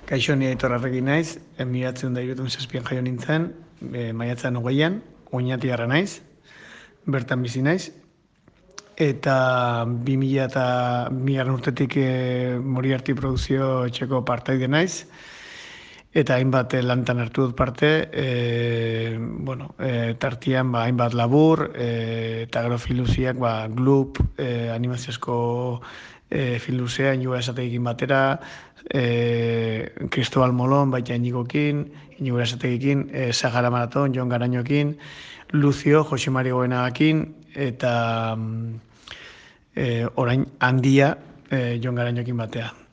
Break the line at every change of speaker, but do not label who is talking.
Kaixo, ni Aitor Arregi naiz, 1967an jaio nintzen, maiatzaren 20an, Oñatiarra naiz, bertan bizi naiz, eta 2000 urtetik Moriarty Produkzio etxeko partaide naiz, eta hainbat lantan hartu dut parte, tartian hainbat labur, eta gero filuziak, Gloop, animaziozko filuzea, Inigo Esategikin batera, Cristobal Molon, baita Inigokin, Inigo Esategikin, Sahara Maraton, Jon Garañokin, Lucio, Jose Mari Goenagakin, eta orain handia Jon Garañokin batea.